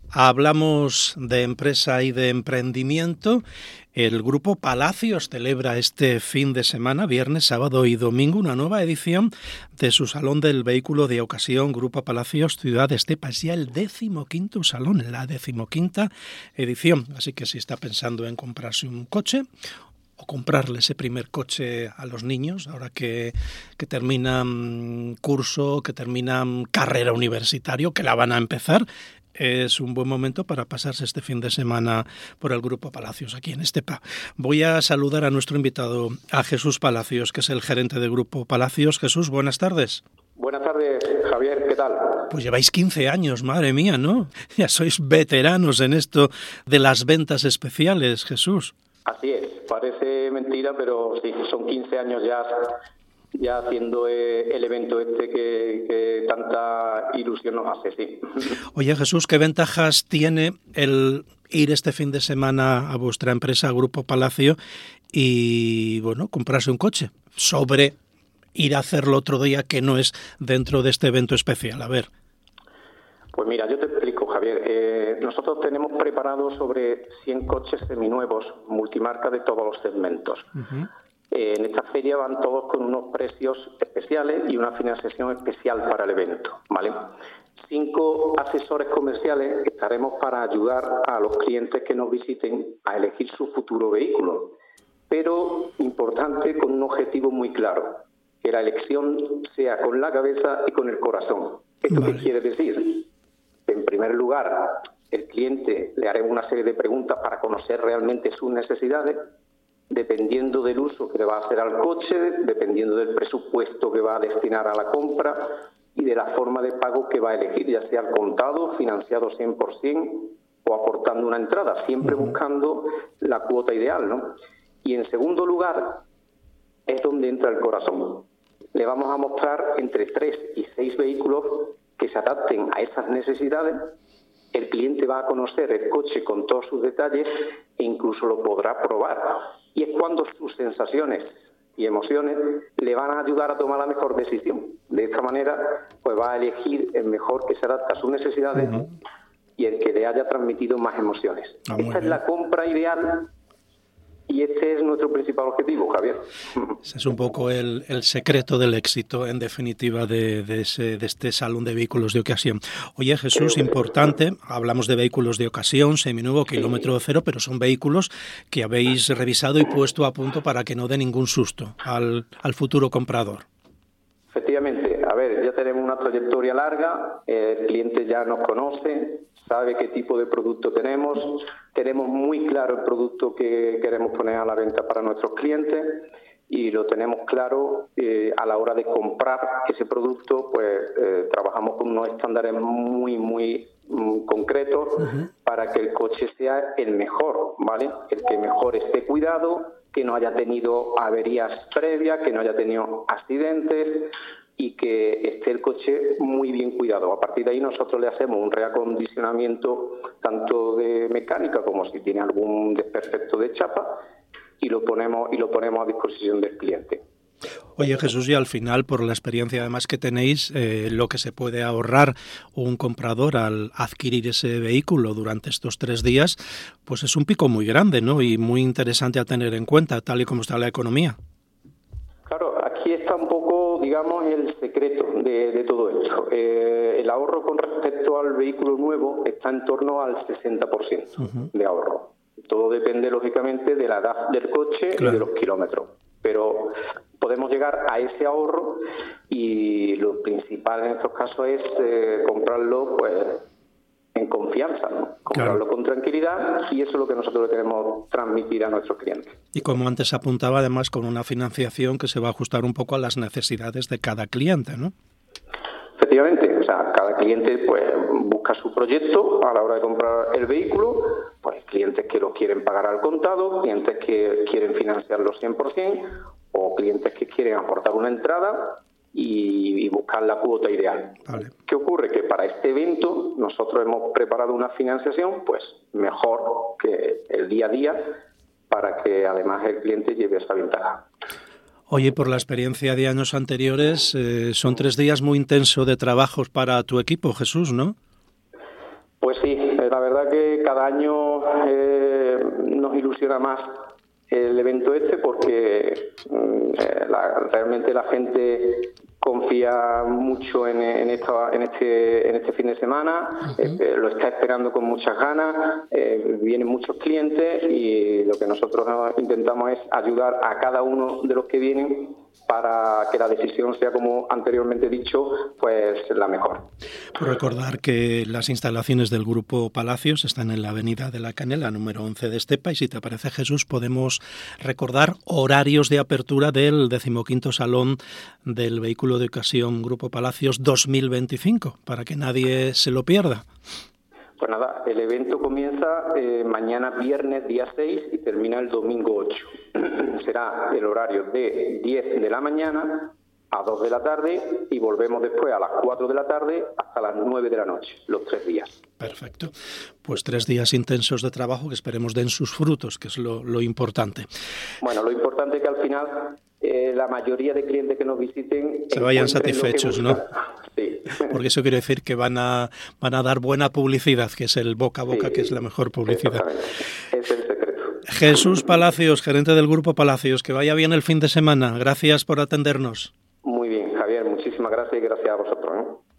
Hablamos de empresa y de emprendimiento. El Grupo Palacios celebra este fin de semana, viernes, sábado y domingo, una nueva edición de su Salón del Vehículo de Ocasión, Grupo Palacios Ciudad Estepa. Es ya el 15º salón, la 15ª edición. Así que si está pensando en comprarse un coche o comprarle ese primer coche a los niños, ahora que terminan curso, que terminan carrera universitaria, que la van a empezar, es un buen momento para pasarse este fin de semana por el Grupo Palacios aquí en Estepa. Voy a saludar a nuestro invitado, a Jesús Palacios, que es el gerente del Grupo Palacios. Jesús, buenas tardes. Buenas tardes, Javier, ¿qué tal? Pues lleváis 15 años, madre mía, ¿no? Ya sois veteranos en esto de las ventas especiales, Jesús. Así es, parece mentira, pero sí, son 15 años ya haciendo el evento que tanta ilusión nos hace, sí. Oye, Jesús, ¿qué ventajas tiene el ir este fin de semana a vuestra empresa, Grupo Palacio, y, bueno, comprarse un coche sobre ir a hacerlo otro día que no es dentro de este evento especial? A ver. Pues mira, yo te explico, Javier. Nosotros tenemos preparados sobre 100 coches seminuevos, multimarca de todos los segmentos. Uh-huh. En esta feria van todos con unos precios especiales y una financiación especial para el evento, ¿vale? 5 asesores comerciales estaremos para ayudar a los clientes que nos visiten a elegir su futuro vehículo, pero importante, con un objetivo muy claro, que la elección sea con la cabeza y con el corazón. ¿Esto qué quiere decir? En primer lugar, el cliente le haremos una serie de preguntas para conocer realmente sus necesidades, dependiendo del uso que le va a hacer al coche, dependiendo del presupuesto que va a destinar a la compra y de la forma de pago que va a elegir, ya sea al contado, financiado 100% o aportando una entrada, siempre buscando la cuota ideal, ¿no? Y en segundo lugar, es donde entra el corazón. Le vamos a mostrar entre 3 y 6 vehículos que se adapten a esas necesidades. El cliente va a conocer el coche con todos sus detalles e incluso lo podrá probar. Y es cuando sus sensaciones y emociones le van a ayudar a tomar la mejor decisión. De esta manera, pues va a elegir el mejor que se adapta a sus necesidades y el que le haya transmitido más emociones. Esta es la compra ideal y este es nuestro principal objetivo, Javier. Ese es un poco el secreto del éxito, en definitiva, de este salón de vehículos de ocasión. Oye, Jesús, importante, hablamos de vehículos de ocasión, seminuevo, kilómetro cero, pero son vehículos que habéis revisado y puesto a punto para que no dé ningún susto al futuro comprador. Efectivamente, a ver, ya tenemos una trayectoria larga, el cliente ya nos conoce, sabe qué tipo de producto tenemos muy claro el producto que queremos poner a la venta para nuestros clientes y lo tenemos claro a la hora de comprar ese producto, pues trabajamos con unos estándares muy concretos para que el coche sea el mejor, ¿vale? El que mejor esté cuidado, que no haya tenido averías previas, que no haya tenido accidentes y que esté el coche muy bien cuidado. A partir de ahí nosotros le hacemos un reacondicionamiento tanto de mecánica como si tiene algún desperfecto de chapa y lo ponemos a disposición del cliente. Oye, Jesús, y al final, por la experiencia además que tenéis, lo que se puede ahorrar un comprador al adquirir ese vehículo durante estos 3 días, pues es un pico muy grande, ¿no? Y muy interesante a tener en cuenta, tal y como está la economía. Claro, aquí está un poco, digamos, el secreto de todo esto. El ahorro con respecto al vehículo nuevo está en torno al 60% de ahorro. Todo depende, lógicamente, de la edad del coche y de los kilómetros. Pero podemos llegar a ese ahorro y lo principal en estos casos es comprarlo pues en confianza, ¿no? Comprarlo con tranquilidad y eso es lo que nosotros le queremos transmitir a nuestros clientes. Y como antes apuntaba, además con una financiación que se va a ajustar un poco a las necesidades de cada cliente, ¿no? Efectivamente, o sea, cada cliente pues busca su proyecto a la hora de comprar el vehículo, pues clientes que lo quieren pagar al contado, clientes que quieren financiarlo 100% o clientes que quieren aportar una entrada y buscar la cuota ideal. Vale. ¿Qué ocurre? Que para este evento nosotros hemos preparado una financiación pues mejor que el día a día para que además el cliente lleve esa ventaja. Oye, por la experiencia de años anteriores, son 3 días muy intensos de trabajos para tu equipo, Jesús, ¿no? Pues sí, la verdad que cada año nos ilusiona más el evento porque realmente la gente confía mucho en este fin de semana, lo está esperando con muchas ganas, vienen muchos clientes y lo que nosotros intentamos es ayudar a cada uno de los que vienen para que la decisión sea, como anteriormente he dicho, pues la mejor. Por recordar que las instalaciones del Grupo Palacios están en la Avenida de la Canela, número 11 de Estepa, y si te parece, Jesús, podemos recordar horarios de apertura del 15º Salón del Vehículo de Ocasión Grupo Palacios 2025, para que nadie se lo pierda. Pues nada, el evento comienza mañana viernes día 6 y termina el domingo 8. Será el horario de 10 de la mañana a 2 de la tarde y volvemos después a las 4 de la tarde hasta las 9 de la noche, los 3 días. Perfecto. Pues 3 días intensos de trabajo que esperemos den sus frutos, que es lo importante. Bueno, lo importante es que al final la mayoría de clientes que nos visiten se vayan satisfechos, ¿no? Sí. Porque eso quiere decir que van a dar buena publicidad, que es el boca a boca, sí, que es la mejor publicidad. Es el secreto. Jesús Palacios, gerente del Grupo Palacios, que vaya bien el fin de semana. Gracias por atendernos. Muy bien, Javier, muchísimas gracias y gracias a vosotros, ¿eh?